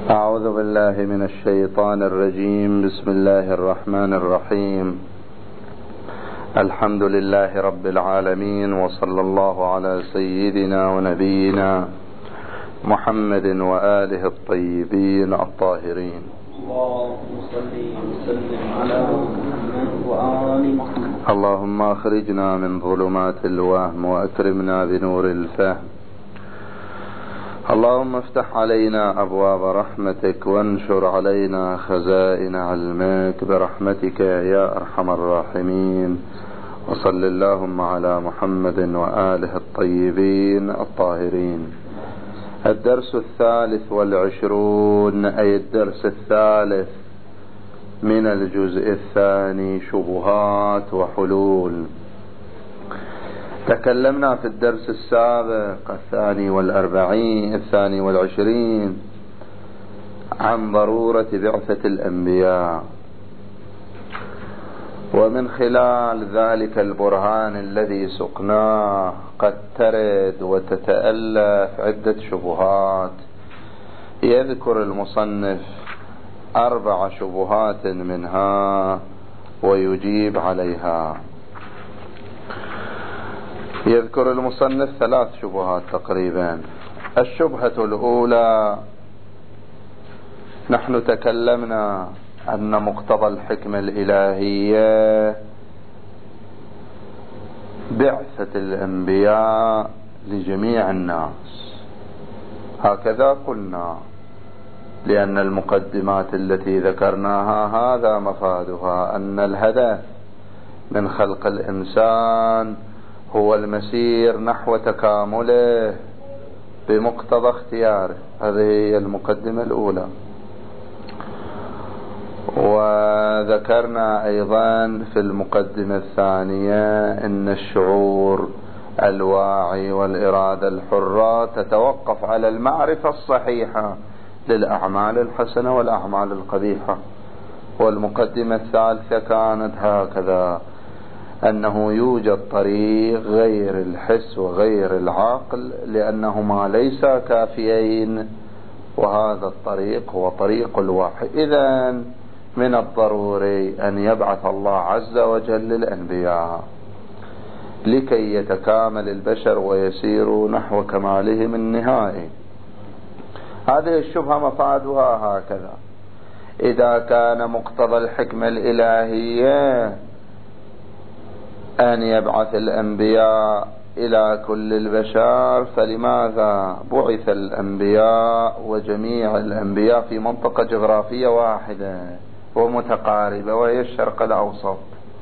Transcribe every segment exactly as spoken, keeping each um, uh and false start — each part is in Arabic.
أعوذ بالله من الشيطان الرجيم. بسم الله الرحمن الرحيم. الحمد لله رب العالمين، وصلى الله على سيدنا ونبينا محمد وآله الطيبين الطاهرين. اللهم صل وسلم على محمد وآل محمد. اللهم أخرجنا من ظلمات الوهم وأكرمنا بنور الفهم. اللهم افتح علينا أبواب رحمتك وانشر علينا خزائن علمك برحمتك يا أرحم الراحمين. وصل اللهم على محمد وآله الطيبين الطاهرين. الدرس الثالث والعشرون، أي الدرس الثالث من الجزء الثاني، شبهات وحلول. تكلمنا في الدرس السابق الثاني والأربعين الثاني والعشرين عن ضرورة بعثة الأنبياء، ومن خلال ذلك البرهان الذي سقناه قد ترد وتتألف عدة شبهات. يذكر المصنف أربع شبهات منها ويجيب عليها. يذكر المصنف ثلاث شبهات تقريبا. الشبهة الأولى، نحن تكلمنا أن مقتضى الحكمة الإلهية بعثة الأنبياء لجميع الناس، هكذا قلنا، لأن المقدمات التي ذكرناها هذا مفادها، أن الهدف من خلق الإنسان هو المسير نحو تكامله بمقتضى اختياره. هذه هي المقدمة الأولى. وذكرنا أيضا في المقدمة الثانية أن الشعور الواعي والإرادة الحرة تتوقف على المعرفة الصحيحة للأعمال الحسنة والأعمال القبيحة. والمقدمة الثالثة كانت هكذا، أنه يوجد طريق غير الحس وغير العقل لأنهما ليسا كافيين، وهذا الطريق هو طريق الوحي. إذن من الضروري أن يبعث الله عز وجل الأنبياء لكي يتكامل البشر ويسيروا نحو كمالهم النهائي. هذه الشبهة مفادها هكذا: إذا كان مقتضى الحكمة الإلهية أن يبعث الأنبياء إلى كل البشر، فلماذا بعث الأنبياء وجميع الأنبياء في منطقة جغرافية واحدة ومتقاربة وهي الشرق الأوسط،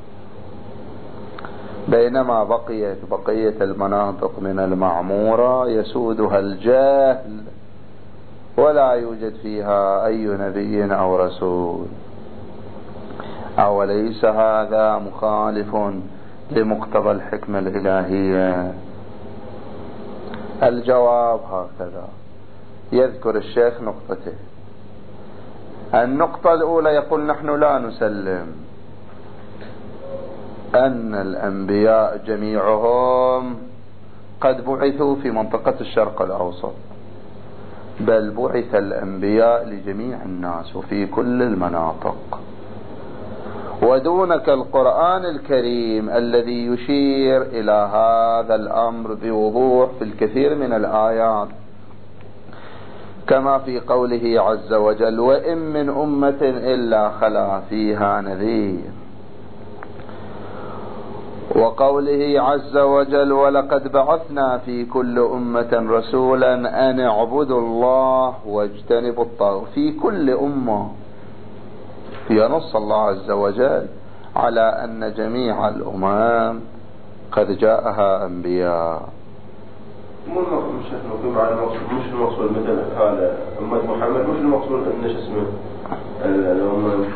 بينما بقيت بقية المناطق من المعمورة يسودها الجهل ولا يوجد فيها أي نبي أو رسول؟ أوليس هذا مخالف لمقتضى الحكمة الإلهية؟ الجواب هكذا. يذكر الشيخ نقطته. النقطة الأولى، يقول نحن لا نسلم أن الأنبياء جميعهم قد بعثوا في منطقة الشرق الأوسط، بل بعث الأنبياء لجميع الناس وفي كل المناطق. ودونك القرآن الكريم الذي يشير إلى هذا الأمر بوضوح في الكثير من الآيات، كما في قوله عز وجل: وإن من أمة إلا خلا فيها نذير، وقوله عز وجل: ولقد بعثنا في كل أمة رسولا أن اعبدوا الله واجتنبوا الطاغوت. في كل أمة ينص الله عز وجل على أن جميع الأمم قد جاءها أنبياء. مو المقصود مش المقصود مش المقصود مثلا هذا أمة محمد، مش المقصود إن شو اسمه الأمة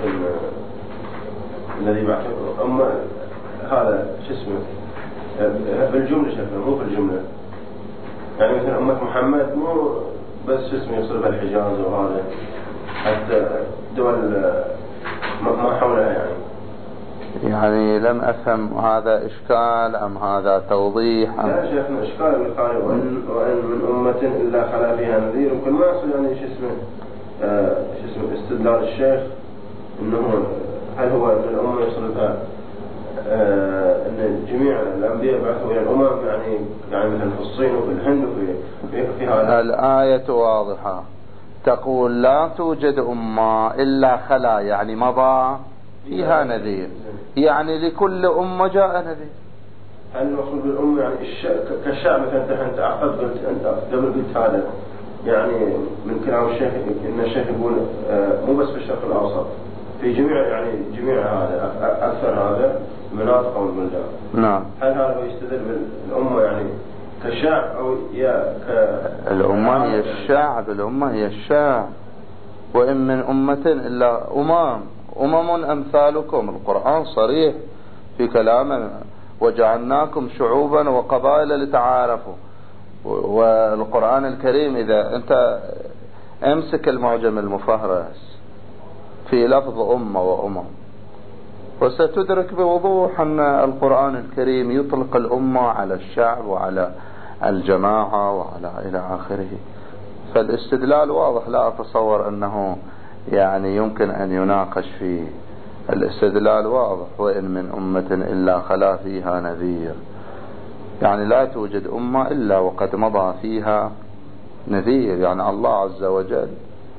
الذي بعث أمة هذا شو اسمه بالجملة، شكله مو في الجملة. يعني مثلا أمة محمد مو بس شو اسمه يصير بالحجاز وهذا، حتى دول ما حولها. يعني يعني لم أفهم، هذا إشكال أم هذا توضيح؟ لا شيخنا إشكال. وإن, وإن من أمة إلا خلا فيها نذير، وكل ما يصير يعني شو اسمه آه شو اسمه استدلال الشيخ انه هل هو ان الامه يصرفها آه ان جميع الانبياء بعثوا الى الامم يعني يعني مثلا في الصين وفي الهند وفي في, في هذا. الآية واضحة تقول لا توجد أمة إلا خلا يعني مضى فيها نذير، يعني لكل أمة جاء نذير. هل المقصود بالأمة يعني كالشعب مثلا أنت أعقد قلت أنت قبل قلت هذا يعني من كلام الشيخ إن الشيخ يقول مو بس في الشرق الأوسط في جميع يعني جميع هذا أكثر هذا مناطق أو البلدان. نعم. هل هذا يستدل بالأمة يعني كشعب أو يا ك الأمة هي الشعب، الأمة هي الشعب، وإن من أمة إلا أمم أمم أمثالكم. القرآن صريح في كلامه وجعلناكم شعوبا وقبائل لتعارفوا. والقرآن الكريم إذا أنت امسك المعجم المفهرس في لفظ أمة وأمم وستدرك بوضوح أن القرآن الكريم يطلق الأمة على الشعب وعلى الجماعة وعلى إلى آخره. فالاستدلال واضح، لا أتصور أنه يعني يمكن أن يناقش فيه. الاستدلال واضح، وإن من أمة إلا خلا فيها نذير، يعني لا توجد أمة إلا وقد مضى فيها نذير. يعني الله عز وجل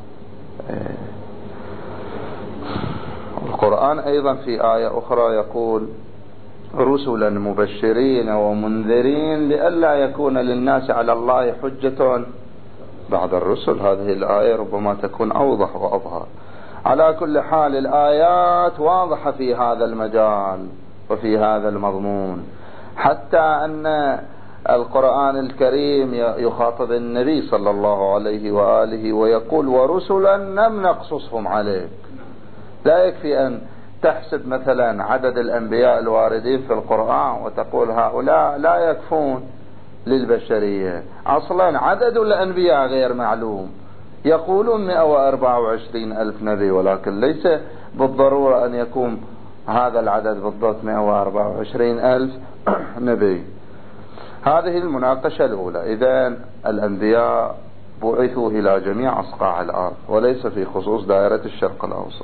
القرآن أيضا في آية أخرى يقول رسلا مبشرين ومنذرين لئلا يكون للناس على الله حجة بعد الرسل. هذه الآية ربما تكون أوضح وأظهر. على كل حال الآيات واضحة في هذا المجال وفي هذا المضمون، حتى أن القرآن الكريم يخاطب النبي صلى الله عليه وآله ويقول ورسلا لم نقصصهم عليك. لا يكفي أن تحسب مثلا عدد الأنبياء الواردين في القرآن وتقول هؤلاء لا يكفون للبشرية. أصلا عدد الأنبياء غير معلوم، يقولون مئة وأربعة وعشرين ألف نبي، ولكن ليس بالضرورة أن يكون هذا العدد بالضبط مئة وأربعة وعشرين ألف نبي. هذه المناقشة الأولى. إذن الأنبياء بعثوا إلى جميع أصقاع الأرض وليس في خصوص دائرة الشرق الأوسط.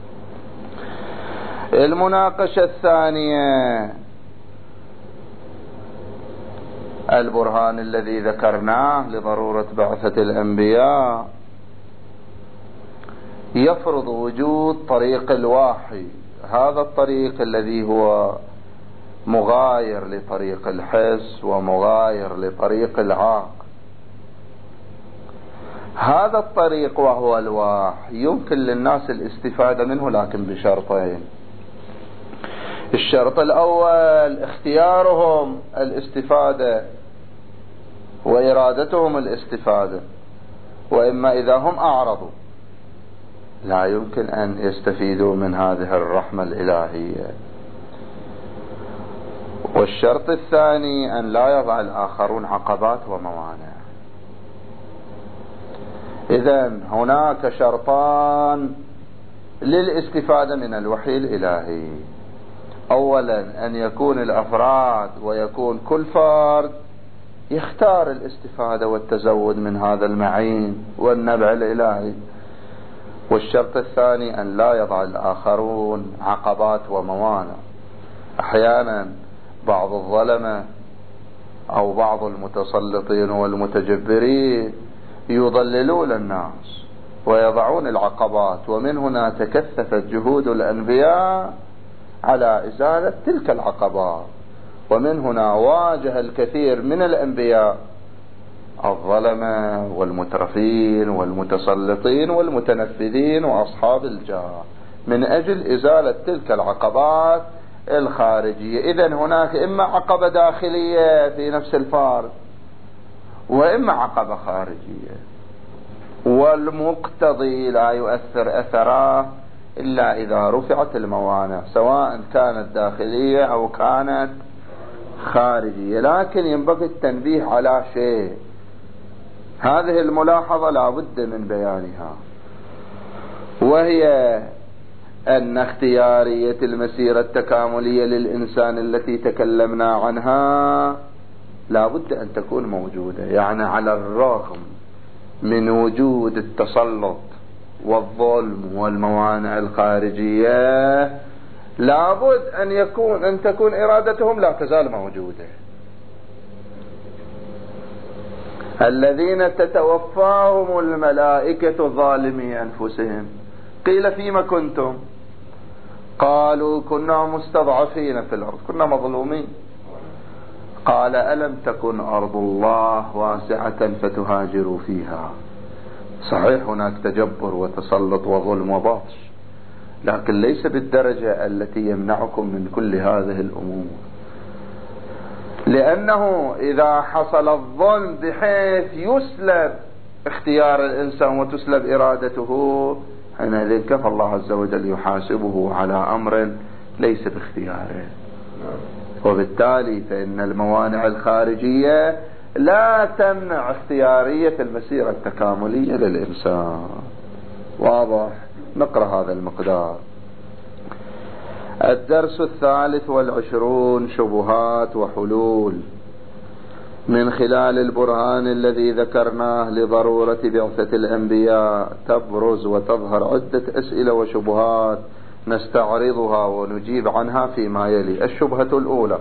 المناقشة الثانية البرهان الذي ذكرناه لضرورة بعثة الأنبياء يفرض وجود طريق الوحي. هذا الطريق الذي هو مغاير لطريق الحس ومغاير لطريق العقل، هذا الطريق وهو الوحي يمكن للناس الاستفادة منه لكن بشرطين. الشرط الأول اختيارهم الاستفادة وإرادتهم الاستفادة، وإما إذا هم أعرضوا لا يمكن أن يستفيدوا من هذه الرحمة الإلهية. والشرط الثاني أن لا يضع الآخرون عقبات وموانع. إذن هناك شرطان للاستفادة من الوحي الإلهي. أولا أن يكون الأفراد ويكون كل فرد يختار الاستفادة والتزود من هذا المعين والنبع الإلهي. والشرط الثاني أن لا يضع الآخرون عقبات وموانع. أحيانا بعض الظلمة أو بعض المتسلطين والمتجبرين يضللون الناس ويضعون العقبات، ومن هنا تكثفت جهود الأنبياء على إزالة تلك العقبات، ومن هنا واجه الكثير من الأنبياء الظلمة والمترفين والمتسلطين والمتنفذين وأصحاب الجاه من أجل إزالة تلك العقبات الخارجية. إذن هناك إما عقبة داخلية في نفس الفرد وإما عقبة خارجية، والمقتضي لا يؤثر أثره إلا إذا رفعت الموانع سواء كانت داخلية أو كانت خارجية. لكن ينبغي التنبيه على شيء، هذه الملاحظة لا بد من بيانها، وهي أن اختيارية المسيرة التكاملية للإنسان التي تكلمنا عنها لا بد أن تكون موجودة. يعني على الرغم من وجود التسلط والظلم والموانع الخارجية لابد أن يكون أن تكون إرادتهم لا تزال موجودة. الذين تتوفاهم الملائكة ظالمي أنفسهم قيل فيما كنتم؟ قالوا كنا مستضعفين في الأرض، كنا مظلومين. قال ألم تكن أرض الله واسعة فتهاجروا فيها. صحيح هناك تجبر وتسلط وظلم وبطش، لكن ليس بالدرجة التي يمنعكم من كل هذه الأمور. لأنه إذا حصل الظلم بحيث يسلب اختيار الإنسان وتسلب إرادته، حينئذ كفى الله عز وجل يحاسبه على أمر ليس باختياره. وبالتالي فإن الموانع الخارجية لا تمنع اختيارية المسيرة التكاملية للإنسان. واضح؟ نقرأ هذا المقدار. الدرس الثالث والعشرون: شبهات وحلول. من خلال البرهان الذي ذكرناه لضرورة بعثة الأنبياء تبرز وتظهر عدة أسئلة وشبهات نستعرضها ونجيب عنها فيما يلي. الشبهة الأولى: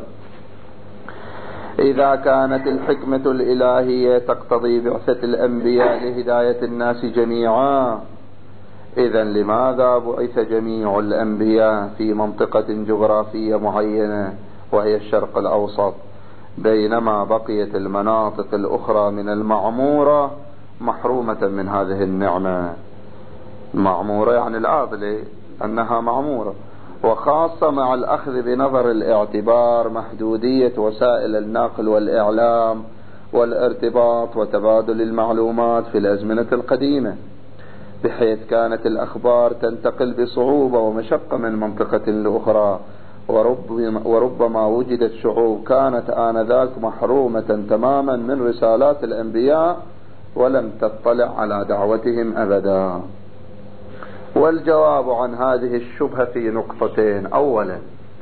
إذا كانت الحكمة الإلهية تقتضي بعثة الأنبياء لهداية الناس جميعا، إذن لماذا بعث جميع الأنبياء في منطقة جغرافية معينة وهي الشرق الأوسط، بينما بقيت المناطق الأخرى من المعمورة محرومة من هذه النعمة؟ معمورة يعني العادلة أنها معمورة، وخاصة مع الأخذ بنظر الاعتبار محدودية وسائل النقل والإعلام والارتباط وتبادل المعلومات في الأزمنة القديمة، بحيث كانت الأخبار تنتقل بصعوبة ومشقة من منطقة لأخرى، وربما, وربما وجدت شعوب كانت آنذاك محرومة تماما من رسالات الأنبياء ولم تطلع على دعوتهم أبدا. والجواب عن هذه الشبهة في نقطتين. أولا،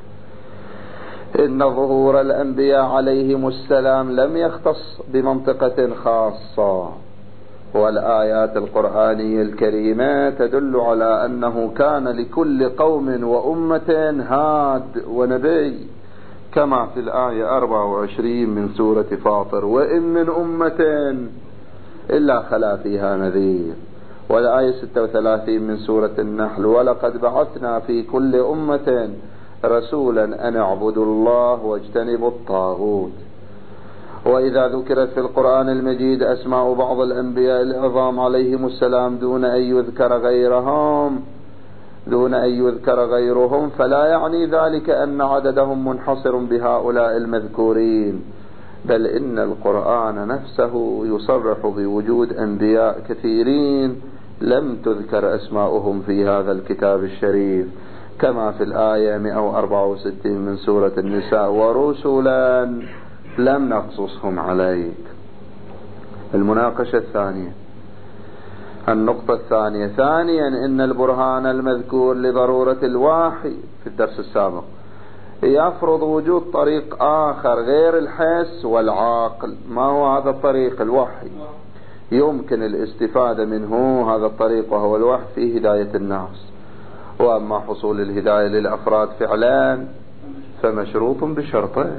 إن ظهور الأنبياء عليهم السلام لم يختص بمنطقة خاصة، والآيات القرآنية الكريمة تدل على أنه كان لكل قوم وأمة هاد ونبي، كما في الآية أربعة وعشرين من سورة فاطر: وإن من أمة إلا خلا فيها نذير. والآية ستة وثلاثين من سورة النحل: ولقد بعثنا في كل أمة رسولا أن اعبدوا الله واجتنبوا الطاغوت. وإذا ذكرت في القرآن المجيد أسماء بعض الأنبياء العظام عليهم السلام دون أن يذكر غيرهم دون أن يذكر غيرهم فلا يعني ذلك أن عددهم منحصر بهؤلاء المذكورين، بل إن القرآن نفسه يصرح بوجود أنبياء كثيرين لم تذكر أسماؤهم في هذا الكتاب الشريف، كما في الآية مئة وأربعة وستين من سورة النساء: ورسلا لم نقصصهم عليك. المناقشة الثانية. النقطة الثانية: ثانيا، إن البرهان المذكور لضرورة الوحي في الدرس السابق يفرض وجود طريق آخر غير الحس والعقل. ما هو هذا الطريق؟ الوحي. يمكن الاستفادة منه هذا الطريق وهو الوحي في هداية الناس، وأما حصول الهداية للأفراد فعلا فمشروط بشرطين: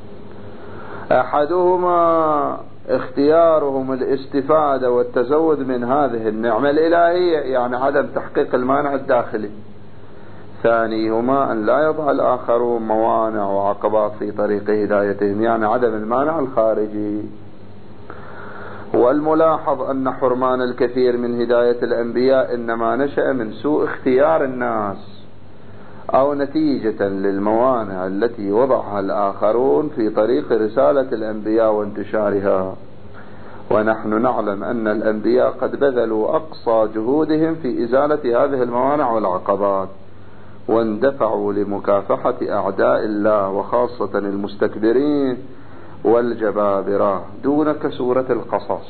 أحدهما اختيارهم الاستفادة والتزود من هذه النعمة الإلهية، يعني عدم تحقيق المانع الداخلي. ثانيهما أن لا يضع الآخرون موانع وعقبات في طريق هدايتهم، يعني عدم المانع الخارجي. والملاحظ أن حرمان الكثير من هداية الأنبياء إنما نشأ من سوء اختيار الناس أو نتيجة للموانع التي وضعها الآخرون في طريق رسالة الأنبياء وانتشارها. ونحن نعلم أن الأنبياء قد بذلوا أقصى جهودهم في إزالة هذه الموانع والعقبات، واندفعوا لمكافحة أعداء الله وخاصة المستكبرين والجبابرة. دونك سورة القصص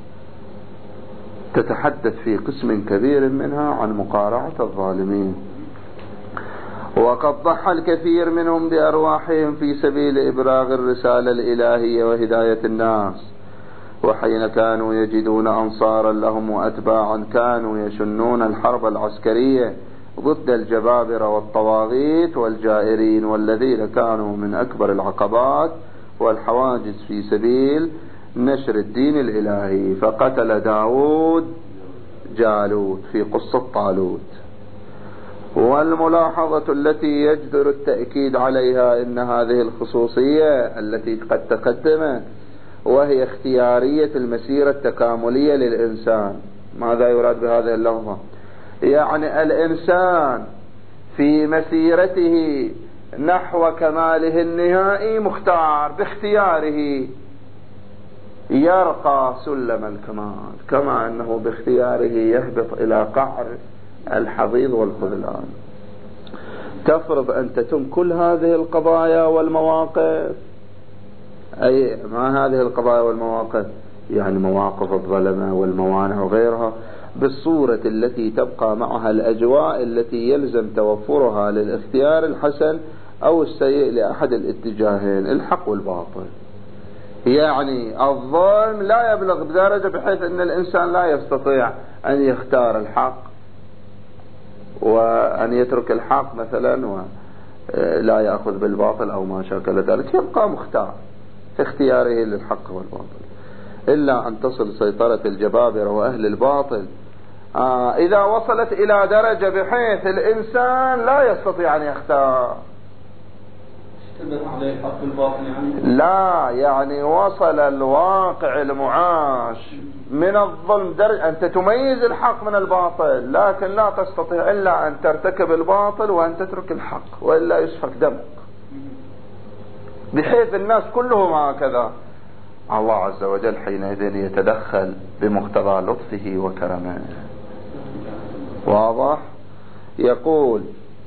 تتحدث في قسم كبير منها عن مقارعة الظالمين، وقد ضحى الكثير منهم بأرواحهم في سبيل إبلاغ الرسالة الإلهية وهداية الناس، وحين كانوا يجدون أنصارا لهم وأتباعا كانوا يشنون الحرب العسكرية ضد الجبابرة والطواغيت والجائرين، والذين كانوا من أكبر العقبات والحواجز في سبيل نشر الدين الإلهي. فقتل داود جالوت في قصة طالوت. والملاحظة التي يجدر التأكيد عليها إن هذه الخصوصية التي قد تقدمت وهي اختيارية المسيرة التكاملية للإنسان. ماذا يراد بهذه اللفظة؟ يعني الإنسان في مسيرته نحو كماله النهائي مختار باختياره يرقى سلم الكمال، كما أنه باختياره يهبط إلى قعر الحضيض والخذلان. تفرض أن تتم كل هذه القضايا والمواقف. أي ما هذه القضايا والمواقف؟ يعني مواقف الظلمة والموانع وغيرها بالصورة التي تبقى معها الأجواء التي يلزم توفرها للاختيار الحسن أو السيء لأحد الاتجاهين، الحق والباطل. يعني الظلم لا يبلغ بدرجة بحيث أن الإنسان لا يستطيع أن يختار الحق وأن يترك الحق مثلا ولا يأخذ بالباطل أو ما شاكل ذلك، يبقى مختار في اختياره للحق والباطل. إلا أن تصل سيطرة الجبابرة وأهل الباطل آه إذا وصلت إلى درجة بحيث الإنسان لا يستطيع أن يختار. عليه الحق والباطل يعني؟ لا، يعني وصل الواقع المعاش من الظلم درجة أنت تميز الحق من الباطل، لكن لا تستطيع إلا أن ترتكب الباطل وأن تترك الحق، وإلا يسفك دمك، بحيث الناس كلهم هكذا. الله عز وجل حينئذ يتدخل بمقتضى لطفه وكرمه. واضح؟ يقول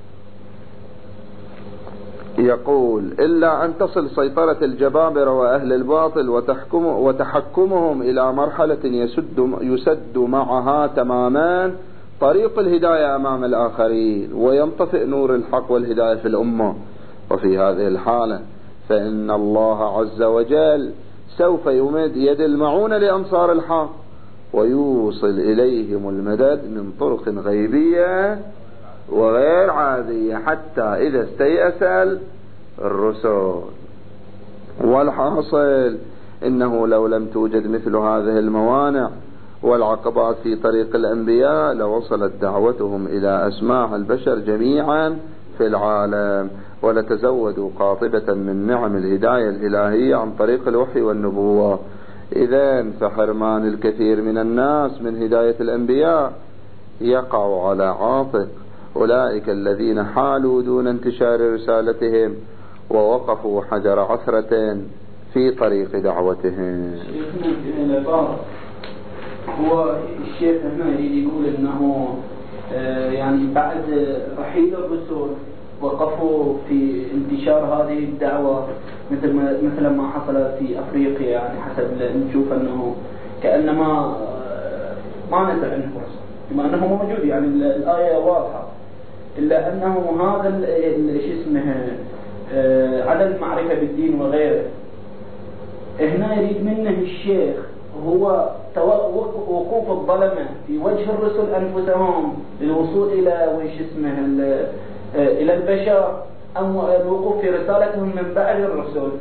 يقول إلا أن تصل سيطرة الجبابرة وأهل الباطل وتحكم وتحكمهم إلى مرحلة يسد, يسد معها تماما طريق الهداية أمام الآخرين، وينطفئ نور الحق والهداية في الأمة. وفي هذه الحالة فإن الله عز وجل سوف يمد يد المعونة لأنصار الحق ويوصل إليهم المدد من طرق غيبية وغير عادية حتى إذا استيأس الرسل. والحاصل إنه لو لم توجد مثل هذه الموانع والعقبات في طريق الأنبياء لوصلت دعوتهم إلى أسماع البشر جميعا في العالم، ولتزودوا قاطبة من نعم الهداية الإلهية عن طريق الوحي والنبوة. إذن فحرمان الكثير من الناس من هداية الأنبياء يقع على عاتق أولئك الذين حالوا دون انتشار رسالتهم ووقفوا حجر عثرة في طريق دعوتهم. هو الشيخ هنا يريد يقول انه يعني بعد رحيل الرسل وقفوا في انتشار هذه الدعوة مثل ما مثل ما حصل في افريقيا، يعني حسب نشوف انه كأنما ما نزل عنه فرصة بما انه موجود، يعني الآية واضحة، إلا أنه هذا شو اسمه عدم المعرفة بالدين وغيره. هنا يريد منه الشيخ هو وقوف الظلمة في وجه الرسل أنفسهم للوصول إلى وش اسمه إلى البشر، أم الوقوف في رسالتهم من بعد الرسل؟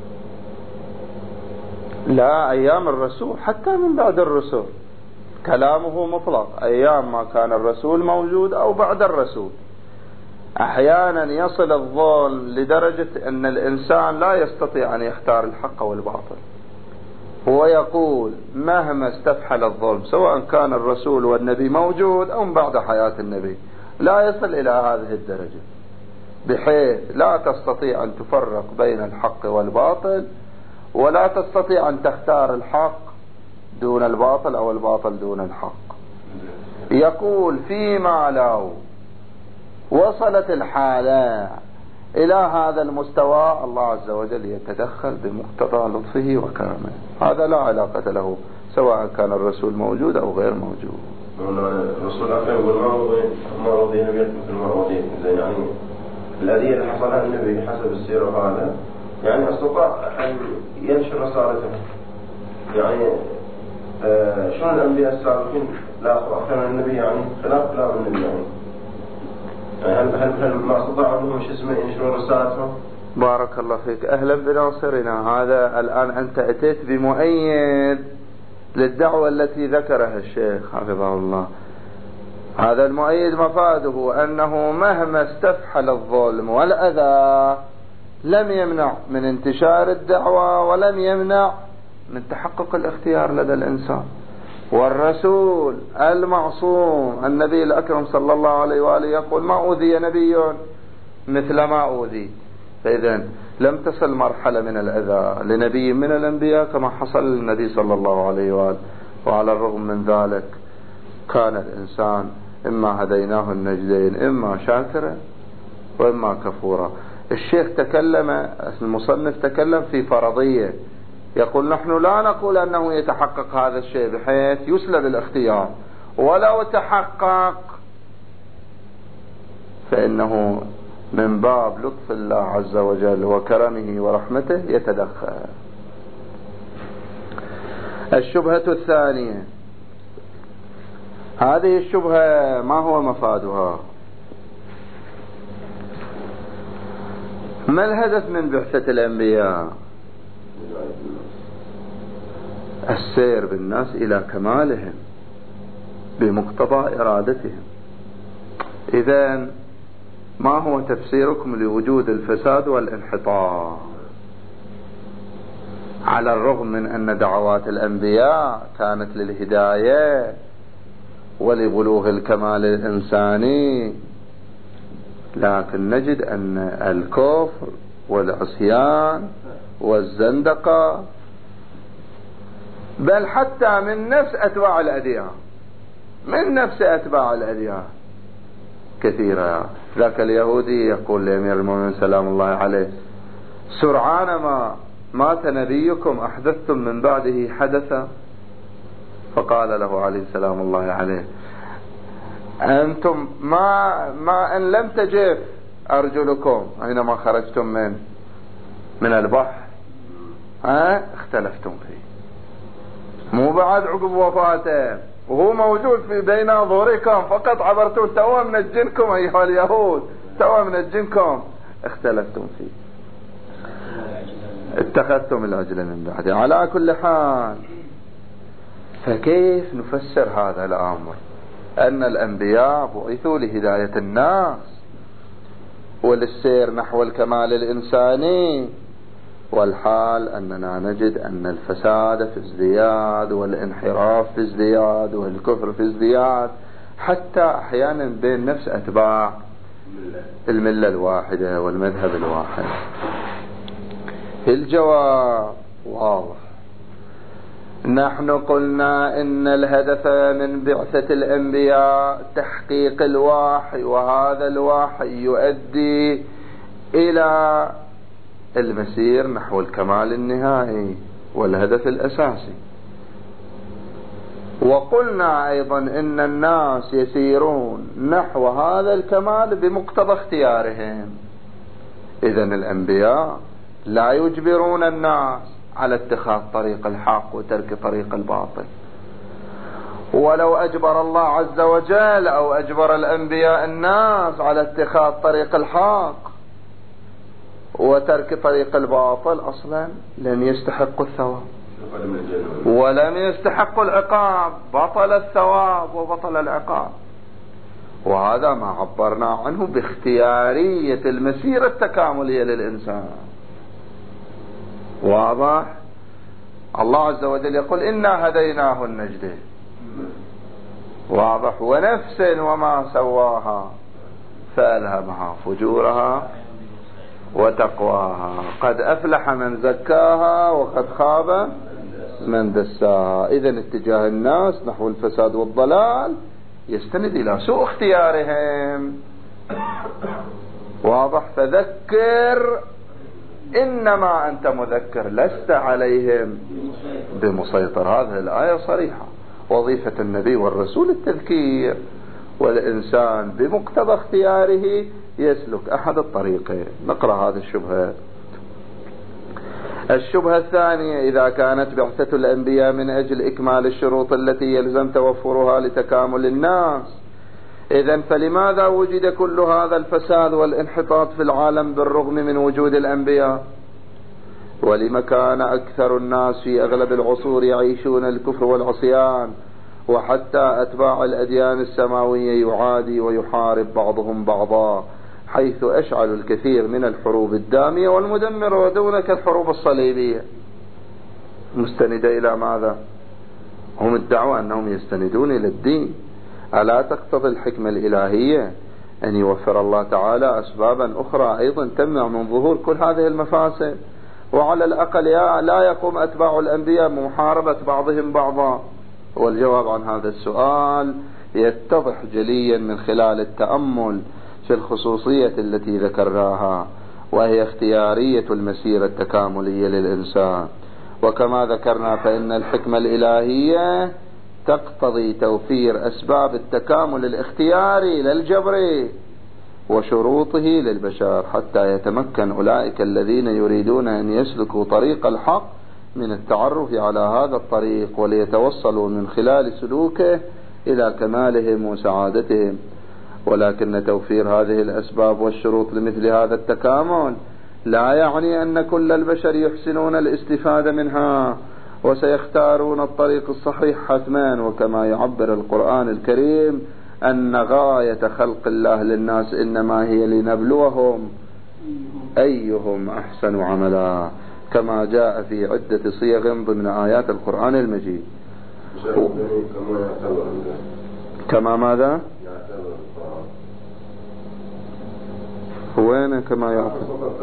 لا، أيام الرسول حتى من بعد الرسل كلامه مطلق، أيام ما كان الرسول موجود أو بعد الرسول. أحيانا يصل الظلم لدرجة أن الإنسان لا يستطيع أن يختار الحق والباطل، هو يقول مهما استفحل الظلم سواء كان الرسول والنبي موجود أو بعد حياة النبي لا يصل إلى هذه الدرجة بحيث لا تستطيع أن تفرق بين الحق والباطل، ولا تستطيع أن تختار الحق دون الباطل أو الباطل دون الحق. يقول فيما لو وصلت الحالة إلى هذا المستوى الله عز وجل يتدخل بمقتضى لطفه وكرمه. هذا لا علاقة له سواء كان الرسول موجود أو غير موجود. الرسول أخير يقول ما رضي نبيك مثل ما رضي، يعني الأذية اللي حصلها النبي حسب السيرة هذا يعني استطاع أن ينشر رسالته، يعني آه شلون الأنبياء السابقين لا أكثر من النبي يعني خلاف كلام النبي يعني هل هل هل ما استطاعوا أنهم شو اسمه ينشرون رسالتهم؟ بارك الله فيك. أهلا بناصرنا. هذا الآن أنت أتيت بمؤيد للدعوة التي ذكرها الشيخ حفظه الله. هذا المؤيد مفاده أنه مهما استفحل الظلم والأذى لم يمنع من انتشار الدعوة ولم يمنع من تحقق الاختيار لدى الإنسان. والرسول المعصوم النبي الأكرم صلى الله عليه وآله يقول ما أوذي نبي مثل ما أوذي. فإذا لم تصل مرحلة من الأذى لنبي من الأنبياء كما حصل للنبي صلى الله عليه وآله. وعلى الرغم من ذلك كان الإنسان إما هديناه النجدين إما شاكرا وإما كفورا. الشيخ تكلم المصنف تكلم في فرضية، يقول نحن لا نقول أنه يتحقق هذا الشيء بحيث يسلب الاختيار، ولو تحقق فإنه من باب لطف الله عز وجل وكرمه ورحمته يتدخل. الشبهة الثانية، هذه الشبهة ما هو مفادها؟ ما الهدف من بعثة الأنبياء؟ السير بالناس إلى كمالهم بمقتضى إرادتهم. إذن ما هو تفسيركم لوجود الفساد والانحطاط؟ على الرغم من أن دعوات الأنبياء كانت للهداية ولبلوغ الكمال الإنساني، لكن نجد أن الكفر والعصيان والزندقة بل حتى من نفس أتباع الأديان من نفس أتباع الأديان كثيرة. ذاك اليهودي يقول لأمير المؤمنين سلام الله عليه سرعان ما مات نبيكم أحدثتم من بعده حدثا؟ فقال له عليه سلام الله عليه أنتم ما, ما أن لم تجف أرجلكم حينما خرجتم من من البحر ها اختلفتم فيه، مو بعد عقب وفاته وهو موجود في بين ظهوركم فقط عبرتم توا منجنكم أيها اليهود توا منجنكم اختلفتم فيه اتخذتم العجل من بعده. على كل حال فكيف نفسر هذا الأمر أن الأنبياء بعثوا لهداية الناس وللسير نحو الكمال الإنساني، والحال أننا نجد أن الفساد في ازدياد والانحراف في ازدياد والكفر في ازدياد حتى أحيانا بين نفس أتباع الملة الواحدة والمذهب الواحد؟ الجواب واضح. نحن قلنا إن الهدف من بعثة الأنبياء تحقيق الوحي، وهذا الوحي يؤدي إلى المسير نحو الكمال النهائي والهدف الأساسي. وقلنا أيضا إن الناس يسيرون نحو هذا الكمال بمقتضى اختيارهم. إذن الأنبياء لا يجبرون الناس على اتخاذ طريق الحق وترك طريق الباطل، ولو أجبر الله عز وجل أو أجبر الأنبياء الناس على اتخاذ طريق الحق وترك طريق الباطل أصلا لم يستحقوا الثواب ولم يستحقوا العقاب، بطل الثواب وبطل العقاب. وهذا ما عبرنا عنه باختيارية المسيرة التكاملية للإنسان. واضح؟ الله عز وجل يقول إنا هديناه النجدين. واضح؟ ونفس وما سواها فألهمها فجورها وتقواها قد أفلح من زكاها وقد خاب من دساها. إذن اتجاه الناس نحو الفساد والضلال يستند إلى سوء اختيارهم. واضح؟ فذكر إنما أنت مذكر لست عليهم بمسيطر. هذه الآية صريحة. وظيفة النبي والرسول التذكير، والإنسان بمقتضى اختياره يسلك أحد الطريقين. نقرأ هذه الشبهة. الشبهة الثانية: إذا كانت بعثة الأنبياء من أجل إكمال الشروط التي يلزم توفرها لتكامل الناس، إذن فلماذا وجد كل هذا الفساد والانحطاط في العالم بالرغم من وجود الأنبياء؟ ولما كان أكثر الناس في أغلب العصور يعيشون الكفر والعصيان، وحتى أتباع الأديان السماوية يعادي ويحارب بعضهم بعضا، حيث أشعلوا الكثير من الحروب الدامية والمدمرة، ودونك الحروب الصليبية مستندة إلى ماذا؟ هم ادعوا أنهم يستندون إلى الدين. ألا تقتضي الحكمة الإلهية أن يوفر الله تعالى أسبابا أخرى أيضا تمنع من ظهور كل هذه المفاسد؟ وعلى الأقل لا يقوم أتباع الأنبياء بمحاربة بعضهم بعضا. والجواب عن هذا السؤال يتضح جليا من خلال التأمل في الخصوصية التي ذكرناها، وهي اختيارية المسيرة التكاملية للإنسان. وكما ذكرنا فإن الحكمة الإلهية تقتضي توفير أسباب التكامل الاختياري للجبر وشروطه للبشر، حتى يتمكن أولئك الذين يريدون أن يسلكوا طريق الحق من التعرف على هذا الطريق، وليتوصلوا من خلال سلوكه إلى كمالهم وسعادتهم. ولكن توفير هذه الأسباب والشروط لمثل هذا التكامل لا يعني أن كل البشر يحسنون الاستفادة منها وسيختارون الطريق الصحيح حتما. وكما يعبر القرآن الكريم أن غاية خلق الله للناس إنما هي لنبلوهم أيهم أحسن عملا، كما جاء في عدة صيغ ضمن آيات القرآن المجيد. كما ماذا؟ وين كما يعتبر؟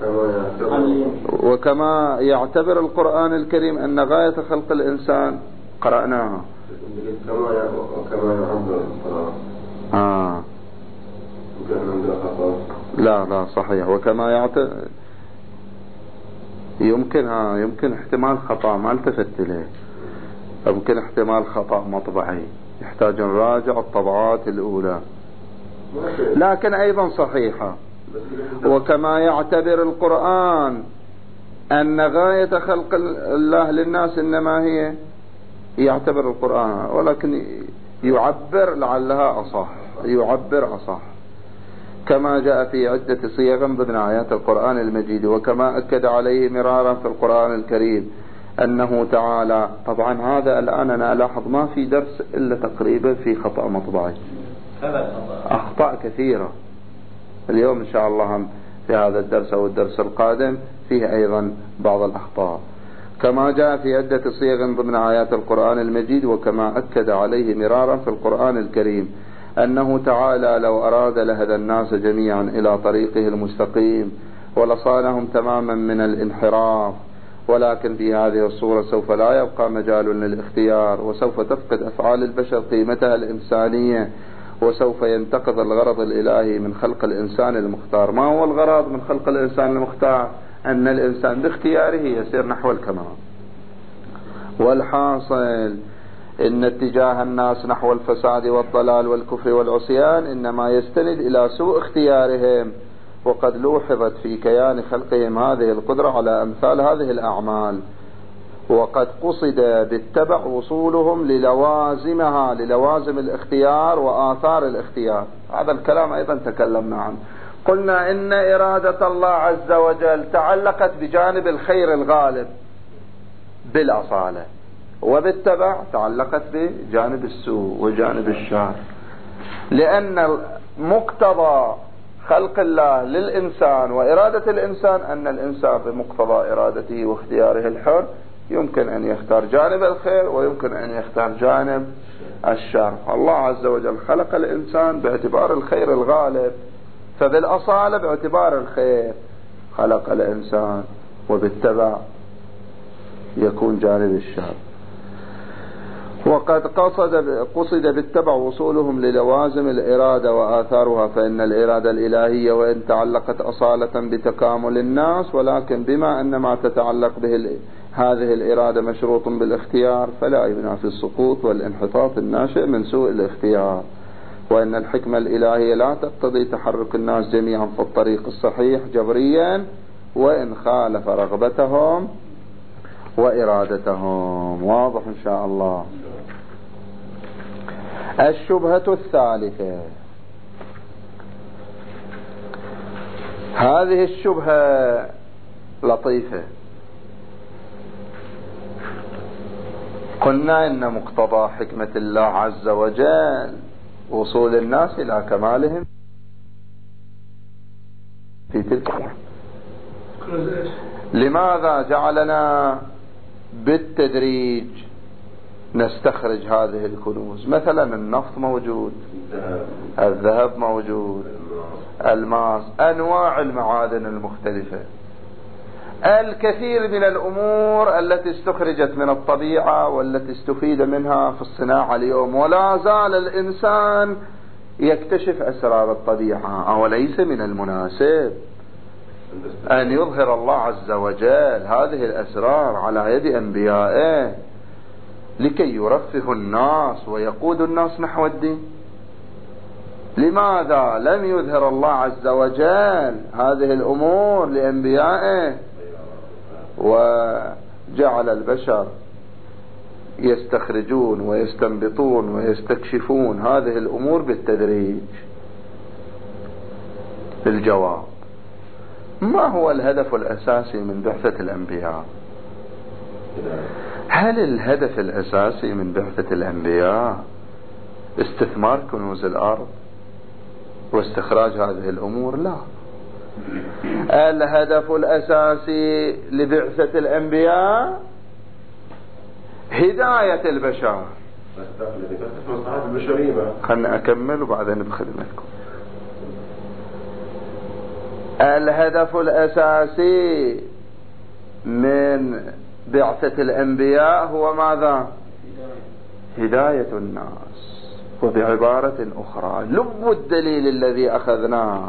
وكما يعتبر القرآن الكريم أن غاية خلق الإنسان قرأناها. كما يعبر القرآن. آه. لا لا صحيح. وكما يعتبر يمكن ها يمكن احتمال خطأ ما التفت له، يمكن احتمال خطأ مطبعي يحتاج نراجع الطبعات الأولى، لكن أيضا صحيحة. وكما يعتبر القرآن أن غاية خلق الله للناس إنما هي، يعتبر القرآن ولكن يعبر لعلها أصح، يعبر أصح، كما جاء في عدة صيغ ضمن آيات القرآن المجيد. وكما أكد عليه مرارا في القرآن الكريم أنه تعالى، طبعا هذا الآن أنا ألاحظ ما في درس إلا تقريبا في خطأ مطبعي، أخطاء كثيرة. اليوم إن شاء الله في هذا الدرس أو الدرس القادم فيه أيضا بعض الأخطاء. كما جاء في عدة صيغ ضمن آيات القرآن المجيد. وكما أكد عليه مرارا في القرآن الكريم أنه تعالى لو أراد لهدى الناس جميعا إلى طريقه المستقيم ولصانهم تماما من الانحراف، ولكن في هذه الصورة سوف لا يبقى مجال للاختيار، وسوف تفقد أفعال البشر قيمتها الإنسانية، وسوف ينتقض الغرض الإلهي من خلق الإنسان المختار. ما هو الغرض من خلق الإنسان المختار؟ أن الإنسان باختياره يسير نحو الكمال. والحاصل إن اتجاه الناس نحو الفساد والضلال والكفر والعصيان إنما يستند إلى سوء اختيارهم، وقد لوحظت في كيان خلقهم هذه القدرة على أمثال هذه الأعمال، وقد قصد بالتبع وصولهم للوازمها، للوازم الاختيار وآثار الاختيار. هذا الكلام أيضا تكلمنا عنه. قلنا إن إرادة الله عز وجل تعلقت بجانب الخير الغالب بالأصالة، وبالتبع تعلقت بجانب السوء وجانب الشر، لأن مقتضى خلق الله للإنسان وإرادة الإنسان أن الإنسان بمقتضى إرادته واختياره الحر يمكن أن يختار جانب الخير ويمكن أن يختار جانب الشر. الله عز وجل خلق الإنسان باعتبار الخير الغالب، فبالأصالة باعتبار الخير خلق الإنسان، وبالتبع يكون جانب الشر. وقد قصد قصد بالتبع وصولهم للوازم الإرادة وآثارها، فإن الإرادة الإلهية وإن تعلقت أصالة بتكامل الناس، ولكن بما أن ما تتعلق به هذه الإرادة مشروط بالاختيار، فلا ينافي السقوط والانحطاط الناشئ من سوء الاختيار. وإن الحكمة الإلهية لا تقتضي تحرك الناس جميعا في الطريق الصحيح جبريا، وإن خالف رغبتهم وإرادتهم. واضح إن شاء الله. الشبهة الثالثة، هذه الشبهة لطيفة. قلنا إن مقتضى حكمة الله عز وجل وصول الناس إلى كمالهم في تلك. لماذا جعلنا بالتدريج نستخرج هذه الكنوز؟ مثلا النفط موجود، الذهب موجود، الماس، أنواع المعادن المختلفة، الكثير من الأمور التي استخرجت من الطبيعة والتي استفيد منها في الصناعة اليوم. ولا زال الإنسان يكتشف أسرار الطبيعة. أوليس من المناسب أن يظهر الله عز وجل هذه الأسرار على يد أنبيائه لكي يرفه الناس ويقود الناس نحو الدين؟ لماذا لم يظهر الله عز وجل هذه الأمور لأنبيائه وجعل البشر يستخرجون ويستنبطون ويستكشفون هذه الأمور بالتدريج؟ الجواب: ما هو الهدف الأساسي من بعثة الأنبياء؟ هل الهدف الأساسي من بعثة الأنبياء استثمار كنوز الأرض واستخراج هذه الأمور؟ لا. الهدف الأساسي لبعثة الأنبياء هداية البشر. خلنا أكمل وبعدين بخدمتكم. الهدف الأساسي من بعثة الأنبياء هو ماذا؟ هداية الناس. وبعبارة أخرى، لب الدليل الذي أخذناه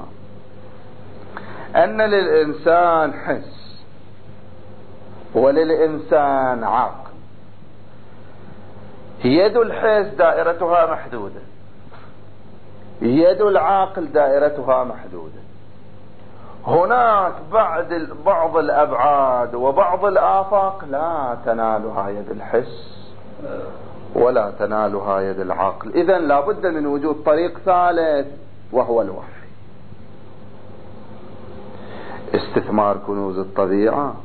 أن للإنسان حس وللإنسان عقل. يد الحس دائرتها محدودة، يد العقل دائرتها محدودة. هناك بعد بعض الأبعاد وبعض الآفاق لا تنالها يد الحس ولا تنالها يد العقل. إذن لا بد من وجود طريق ثالث وهو الوحي. استثمار كنوز الطبيعة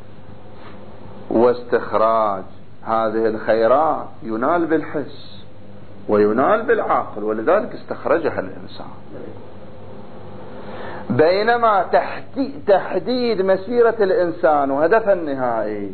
واستخراج هذه الخيرات ينال بالحس وينال بالعقل، ولذلك استخرجها الإنسان. بينما تحديد مسيرة الإنسان وهدفه النهائي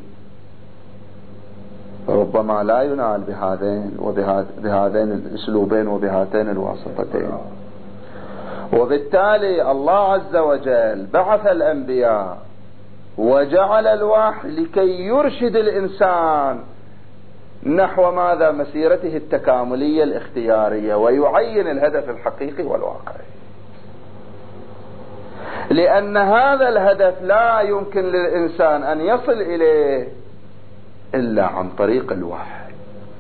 ربما لا ينال بهذين وبهذين الأسلوبين وبهاتين الواسطتين. وبالتالي الله عز وجل بعث الأنبياء وجعل الوحي لكي يرشد الإنسان نحو ماذا؟ مسيرته التكاملية الاختيارية، ويعين الهدف الحقيقي والواقعي. لأن هذا الهدف لا يمكن للإنسان أن يصل إليه إلا عن طريق الوحي،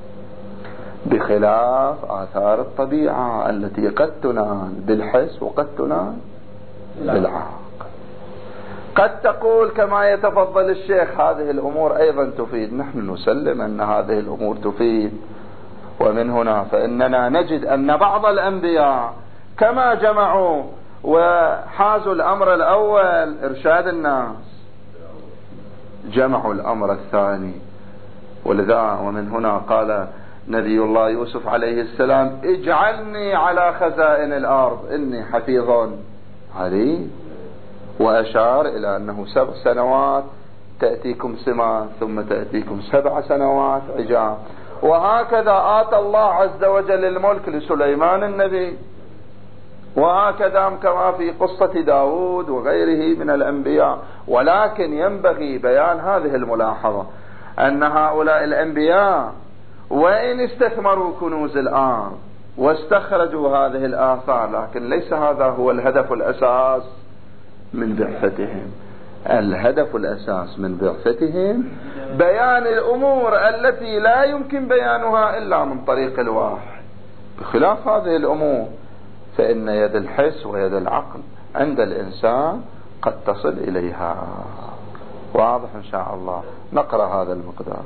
بخلاف آثار الطبيعة التي قد تنال بالحس وقد تنال بالعقل. قد تقول كما يتفضل الشيخ هذه الأمور أيضا تفيد. نحن نسلم أن هذه الأمور تفيد، ومن هنا فإننا نجد أن بعض الأنبياء كما جمعوا وحازوا الأمر الأول إرشاد الناس، جمعوا الأمر الثاني. ولذا ومن هنا قال نبي الله يوسف عليه السلام: اجعلني على خزائن الأرض إني حفيظ عليم. وأشار إلى أنه سبع سنوات تأتيكم سماء ثم تأتيكم سبع سنوات عجاب. وهكذا آتى الله عز وجل الملك لسليمان النبي، وهكذا كما في قصة داود وغيره من الأنبياء. ولكن ينبغي بيان هذه الملاحظة، أن هؤلاء الأنبياء وإن استثمروا كنوز الأرض واستخرجوا هذه الآثار، لكن ليس هذا هو الهدف الأساس من بعثتهم. الهدف الأساس من بعثتهم بيان الأمور التي لا يمكن بيانها إلا من طريق الوحي. بخلاف هذه الأمور فإن يد الحس ويد العقل عند الإنسان قد تصل إليها. واضح إن شاء الله. نقرأ هذا المقدار.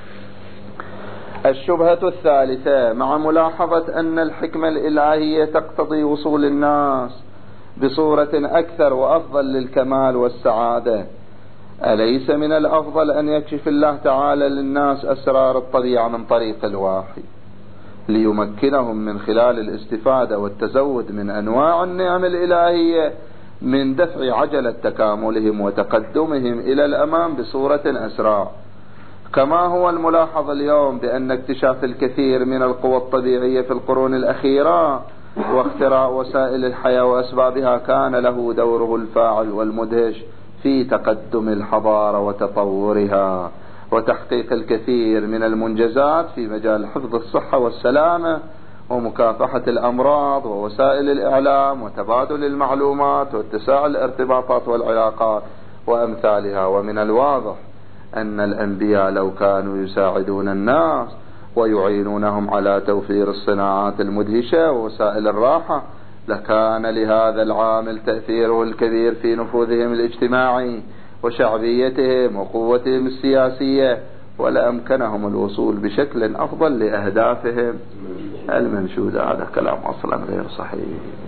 الشبهة الثالثة: مع ملاحظة أن الحكمة الإلهية تقتضي وصول الناس بصورة أكثر وأفضل للكمال والسعادة، أليس من الأفضل أن يكشف الله تعالى للناس أسرار الطبيعة من طريق الوحي ليمكنهم من خلال الاستفادة والتزود من أنواع النعم الإلهية من دفع عجلة تكاملهم وتقدمهم إلى الأمام بصورة أسرع، كما هو الملاحظ اليوم بأن اكتشاف الكثير من القوى الطبيعية في القرون الأخيرة واختراع وسائل الحياة وأسبابها كان له دوره الفاعل والمدهش في تقدم الحضارة وتطورها وتحقيق الكثير من المنجزات في مجال حفظ الصحة والسلامة ومكافحة الأمراض ووسائل الإعلام وتبادل المعلومات واتساع الارتباطات والعلاقات وأمثالها. ومن الواضح أن الأنبياء لو كانوا يساعدون الناس ويعينونهم على توفير الصناعات المدهشة ووسائل الراحة لكان لهذا العامل تأثيره الكبير في نفوذهم الاجتماعي وشعبيتهم وقوتهم السياسية، ولأمكنهم الوصول بشكل أفضل لأهدافهم المنشودة. هذا كلام أصلا غير صحيح،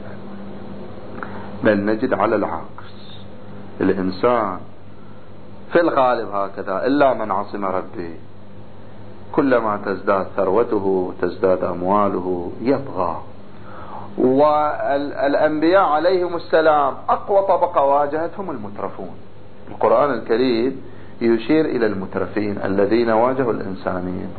بل نجد على العكس الإنسان في الغالب هكذا إلا من عصم ربه كلما تزداد ثروته تزداد أمواله يبغى. والأنبياء عليهم السلام أقوى طبقة واجهتهم المترفون. القرآن الكريم يشير إلى المترفين الذين واجهوا الإنسانية.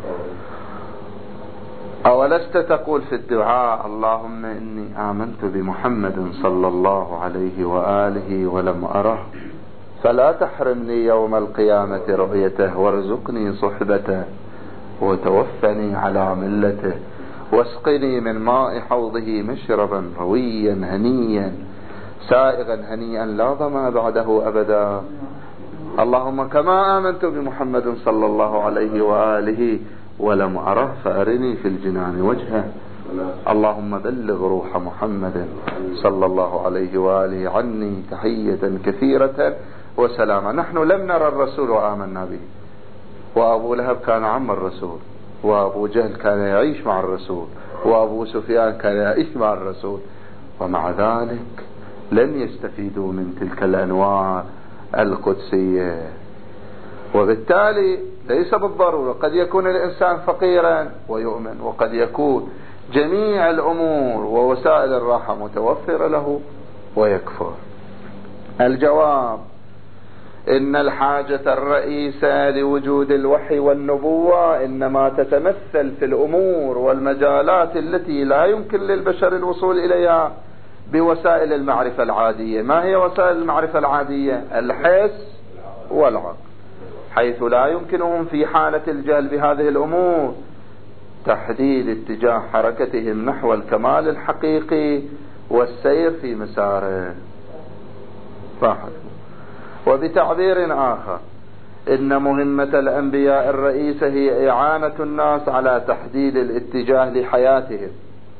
أولست تقول في الدعاء اللهم إني آمنت بمحمد صلى الله عليه وآله ولم أره فلا تحرمني يوم القيامة رؤيته وارزقني صحبته وتوفني على ملته واسقني من ماء حوضه مشربا رويا هنيا سائغا هنيئا لا ظما بعده أبدا. اللهم كما آمنت بمحمد صلى الله عليه وآله ولم أره فأرني في الجنان وجهه. اللهم بلغ روح محمد صلى الله عليه وآله عني تحية كثيرة وسلاما. نحن لم نرى الرسول وآمنا به، وأبو لهب كان عم الرسول، وأبو جهل كان يعيش مع الرسول، وأبو سفيان كان يعيش مع الرسول، ومع ذلك لم يستفيدوا من تلك الأنواع القدسية. وبالتالي ليس بالضرورة، قد يكون الإنسان فقيرا ويؤمن، وقد يكون جميع الأمور ووسائل الراحة متوفرة له ويكفر. الجواب: إن الحاجة الرئيسة لوجود الوحي والنبوة إنما تتمثل في الأمور والمجالات التي لا يمكن للبشر الوصول إليها بوسائل المعرفة العادية. ما هي وسائل المعرفة العادية؟ الحس والعقل، حيث لا يمكنهم في حالة الجهل بهذه الأمور تحديد اتجاه حركتهم نحو الكمال الحقيقي والسير في مساره. واحد. وبتعبير آخر إن مهمة الأنبياء الرئيسة هي إعانة الناس على تحديد الاتجاه لحياتهم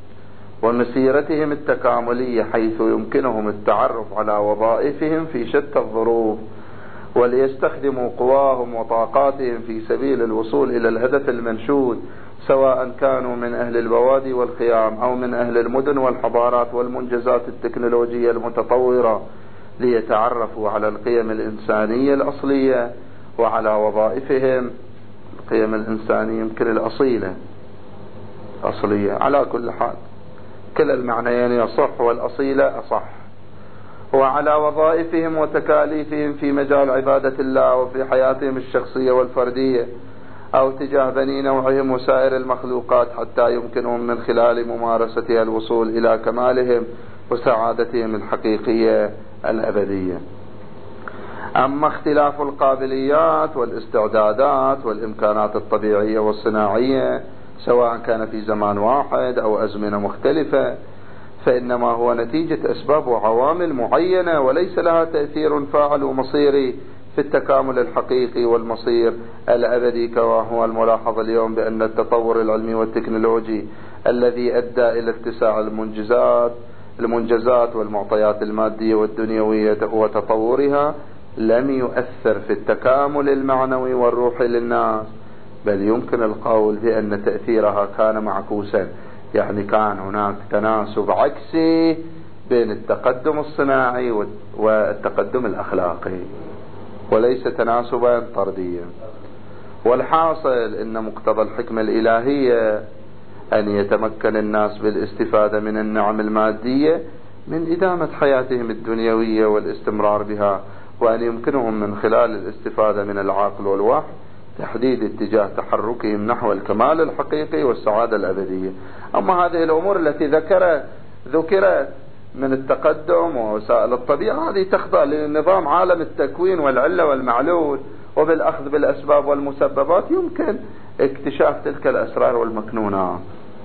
ومسيرتهم التكاملية، حيث يمكنهم التعرف على وظائفهم في شتى الظروف وليستخدموا قواهم وطاقاتهم في سبيل الوصول إلى الهدف المنشود، سواء كانوا من أهل البوادي والخيام أو من أهل المدن والحضارات والمنجزات التكنولوجية المتطورة، ليتعرفوا على القيم الإنسانية الأصلية وعلى وظائفهم. القيم الإنسانية يمكن الأصيلة أصلية على كل حال، كلا المعنيين يصح والأصيلة أصح. وعلى وظائفهم وتكاليفهم في مجال عبادة الله وفي حياتهم الشخصية والفردية أو تجاه بني نوعهم وسائر المخلوقات، حتى يمكنهم من خلال ممارستها الوصول إلى كمالهم وسعادتهم الحقيقية الأبدية. أما اختلاف القابليات والاستعدادات والإمكانات الطبيعية والصناعية سواء كان في زمان واحد أو أزمنة مختلفة فإنما هو نتيجة أسباب وعوامل معينة وليس لها تأثير فاعل ومصيري في التكامل الحقيقي والمصير الأبدي، كما هو الملاحظ اليوم بأن التطور العلمي والتكنولوجي الذي أدى إلى اتساع المنجزات المنجزات والمعطيات المادية والدنيوية وتطورها لم يؤثر في التكامل المعنوي والروحي للناس، بل يمكن القول بأن تأثيرها كان معكوسا، يعني كان هناك تناسب عكسي بين التقدم الصناعي والتقدم الأخلاقي، وليس تناسبا طرديا. والحاصل إن مقتضى الحكمة الإلهية أن يتمكن الناس بالاستفادة من النعم المادية من إدامة حياتهم الدنيوية والاستمرار بها، وأن يمكنهم من خلال الاستفادة من العقل والوحي تحديد اتجاه تحركهم نحو الكمال الحقيقي والسعادة الأبدية. أما هذه الأمور التي ذكرت ذكرت من التقدم ووسائل الطبيعة هذه تخضع لنظام عالم التكوين والعلة والمعلول، وبالأخذ بالأسباب والمسببات يمكن اكتشاف تلك الأسرار والمكنونات.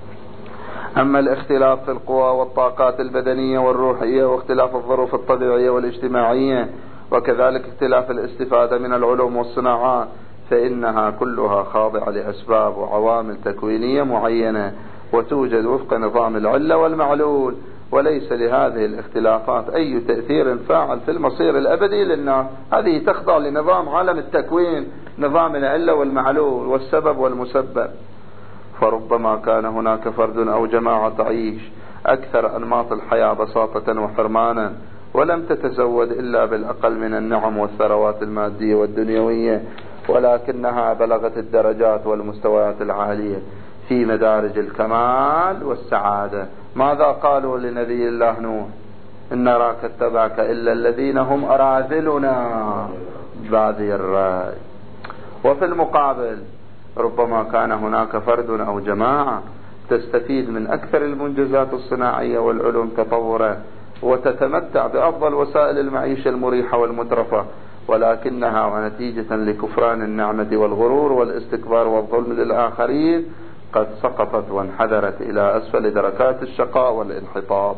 أما الاختلاف في القوى والطاقات البدنية والروحية، واختلاف الظروف الطبيعية والاجتماعية، وكذلك اختلاف الاستفادة من العلوم والصناعات، فإنها كلها خاضعة لأسباب وعوامل تكوينية معينة، وتوجد وفق نظام العلة والمعلول، وليس لهذه الاختلافات أي تأثير فاعل في المصير الأبدي للناس. هذه تخضع لنظام عالم التكوين، نظام العلة والمعلول والسبب والمسبب. فربما كان هناك فرد أو جماعة تعيش أكثر أنماط الحياة بساطة وحرمانا، ولم تتزود إلا بالأقل من النعم والثروات المادية والدنيوية، ولكنها بلغت الدرجات والمستويات العالية في مدارج الكمال والسعادة. ماذا قالوا لنبي الله نوح؟ إن نراك اتبعك إلا الذين هم أراذلنا بادي الرأي. وفي المقابل ربما كان هناك فرد أو جماعة تستفيد من أكثر المنجزات الصناعية والعلوم تطورا، وتتمتع بأفضل وسائل المعيشة المريحة والمترفة، ولكنها ونتيجة لكفران النعمة والغرور والاستكبار والظلم للآخرين قد سقطت وانحدرت إلى أسفل دركات الشقاء والانحطاط.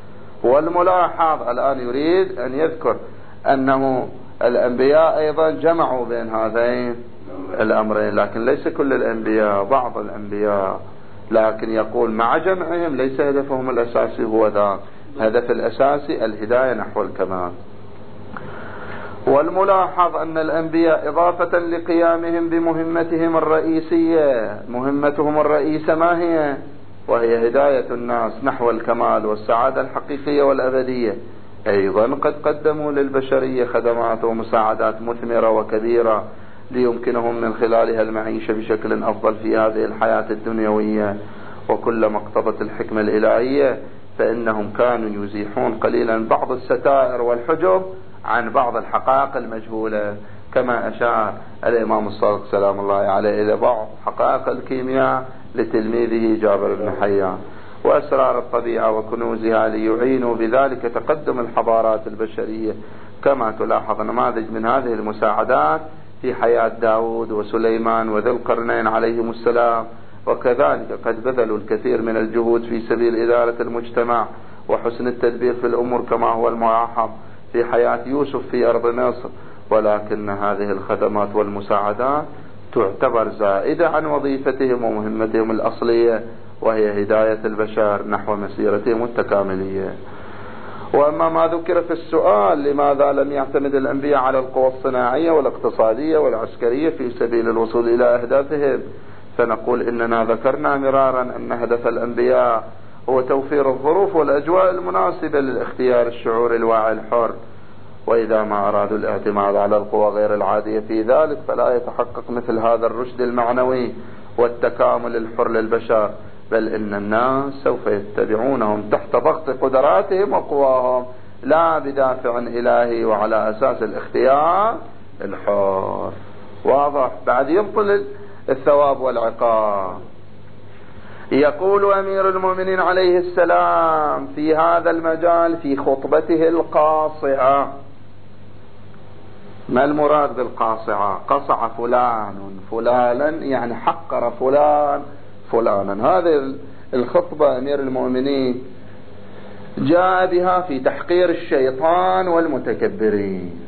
والملاحظ الآن يريد أن يذكر أنه الأنبياء أيضا جمعوا بين هذين الأمرين، لكن ليس كل الأنبياء، بعض الأنبياء، لكن يقول مع جمعهم ليس هدفهم الأساسي هو ذا، هدف الأساسي الهداية نحو الكمال. والملاحظ أن الأنبياء إضافة لقيامهم بمهمتهم الرئيسية، مهمتهم الرئيسة ما هي؟ وهي هداية الناس نحو الكمال والسعادة الحقيقية والأبدية، أيضا قد قدموا للبشرية خدمات ومساعدات مثمرة وكبيرة ليمكنهم من خلالها المعيشة بشكل أفضل في هذه الحياة الدنيوية. وكلما اقتضت الحكمة الإلهية فإنهم كانوا يزيحون قليلا بعض الستائر والحجب عن بعض الحقائق المجهولة، كما أشار الإمام الصادق سلام الله عليه إلى بعض حقائق الكيمياء لتلميذه جابر بن حيان وأسرار الطبيعة وكنوزها، ليعينوا بذلك تقدم الحضارات البشرية. كما تلاحظ نماذج من هذه المساعدات في حياة داود وسليمان وذي القرنين عليهم السلام، وكذلك قد بذلوا الكثير من الجهود في سبيل إدارة المجتمع وحسن التدبير في الأمور، كما هو الملاحظ في حياة يوسف في أرض مصر. ولكن هذه الخدمات والمساعدات تعتبر زائدة عن وظيفتهم ومهمتهم الأصلية، وهي هداية البشر نحو مسيرتهم التكاملية. وأما ما ذكر في السؤال لماذا لم يعتمد الأنبياء على القوى الصناعية والاقتصادية والعسكرية في سبيل الوصول إلى أهدافهم، فنقول إننا ذكرنا مرارا أن هدف الأنبياء هو توفير الظروف والأجواء المناسبة للاختيار الشعور الواعي الحر، وإذا ما أرادوا الاعتماد على القوى غير العادية في ذلك فلا يتحقق مثل هذا الرشد المعنوي والتكامل الحر للبشر، بل إن الناس سوف يتبعونهم تحت ضغط قدراتهم وقواهم، لا بدافع إلهي وعلى أساس الاختيار الحر. واضح؟ بعد يبطل الثواب والعقاب. يقول أمير المؤمنين عليه السلام في هذا المجال في خطبته القاصعة. ما المراد بالقاصعة؟ قصع فلان فلانا، يعني حقر فلان فلانا. هذه الخطبة أمير المؤمنين جاء بها في تحقير الشيطان والمتكبرين.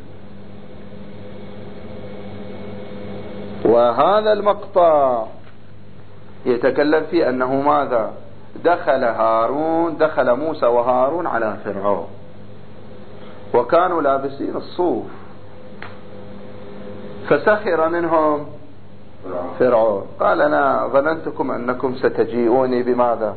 وهذا المقطع يتكلم فيه أنه ماذا؟ دخل هارون دخل موسى وهارون على فرعون، وكانوا لابسين الصوف فسخر منهم فرعون قال أنا ظننتكم أنكم ستجيئوني بماذا؟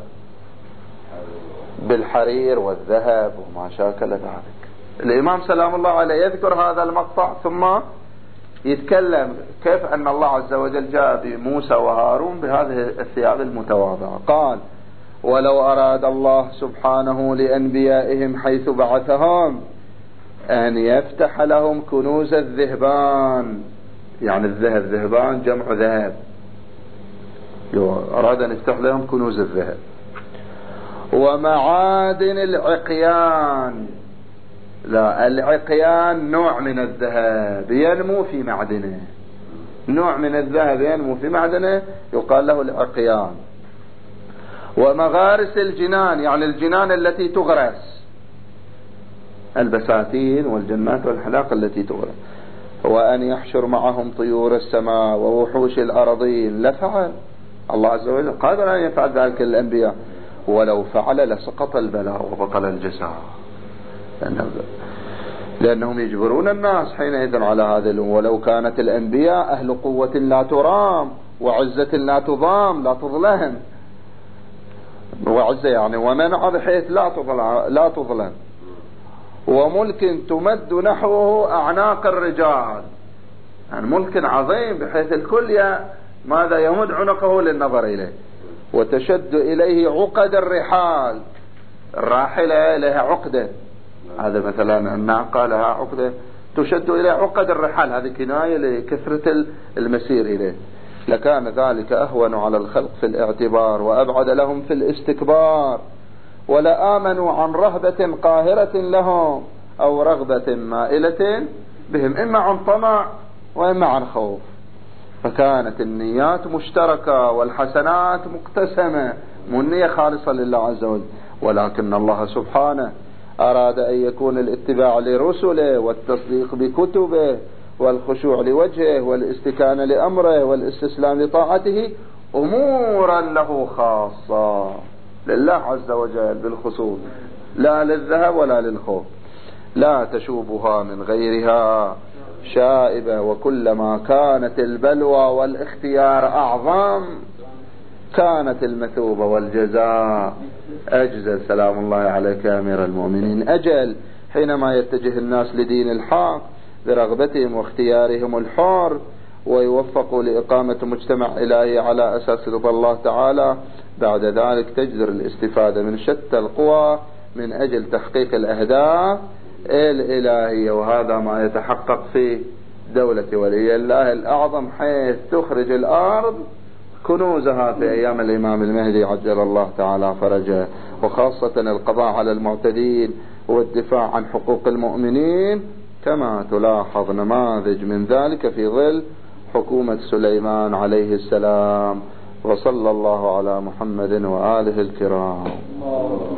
بالحرير والذهب وما شاكل ذلك. الإمام سلام الله عليه يذكر هذا المقطع ثم يتكلم كيف أن الله عز وجل جاء بموسى وهارون بهذه الثياب المتواضعة. قال ولو أراد الله سبحانه لأنبيائهم حيث بعثهم أن يفتح لهم كنوز الذهبان، يعني الذهب ذهبان جمع ذهب، أراد أن يفتح لهم كنوز الذهب ومعادن العقيان. لا، العقيان نوع من الذهب ينمو في معدنه، نوع من الذهب ينمو في معدنه يقال له العقيان. ومغارس الجنان، يعني الجنان التي تغرس، البساتين والجنات والحلاق التي تغرس. وأن يحشر معهم طيور السماء ووحوش الأرضين لفعل. الله عز وجل قادر أن يفعل ذلك للأنبياء، ولو فعل لسقط البلاء وبطل الجزاء، لأنهم يجبرون الناس حينئذ على هذا الأمر. ولو كانت الأنبياء أهل قوة لا ترام وعزة لا تضام لا تظلم، وعزة يعني ومنع بحيث لا تظلم, لا تظلم وملك تمد نحوه أعناق الرجال، يعني ملك عظيم بحيث الكل ماذا يمد عنقه للنظر إليه، وتشد إليه عقد الرحال، الراحلة لها عقدة، هذا مثلا الناقة لها عقدة تشد إلى عقد الرحال، هذه كناية لكثرة المسير إليه. لكان ذلك أهون على الخلق في الاعتبار وأبعد لهم في الاستكبار، ولآمنوا عن رهبة قاهرة لهم أو رغبة مائلة بهم، إما عن طمع وإما عن خوف. فكانت النيات مشتركة والحسنات مقتسمة، والنية خالصة لله عز وجل. ولكن الله سبحانه أراد أن يكون الاتباع لرسله والتصديق بكتبه والخشوع لوجهه والاستكانة لأمره والاستسلام لطاعته أمورا له خاصة لله عز وجل بالخصوص، لا للذهب ولا للخوف، لا تشوبها من غيرها شائبة. وكلما كانت البلوى والاختيار أعظم كانت المثوبة والجزاء أجزل. سلام الله عليك يا أمير المؤمنين. أجل حينما يتجه الناس لدين الحق برغبتهم واختيارهم الحر ويوفقوا لإقامة مجتمع إلهي على أساس رضا الله تعالى، بعد ذلك تجدر الاستفادة من شتى القوى من أجل تحقيق الأهداف الإلهية. وهذا ما يتحقق في دولة ولي الله الأعظم، حيث تخرج الأرض كنوزها في أيام الإمام المهدي عجل الله تعالى فرجه، وخاصة القضاء على المعتدين والدفاع عن حقوق المؤمنين، كما تلاحظ نماذج من ذلك في ظل حكومة سليمان عليه السلام. وصلى الله على محمد وآله الكرام.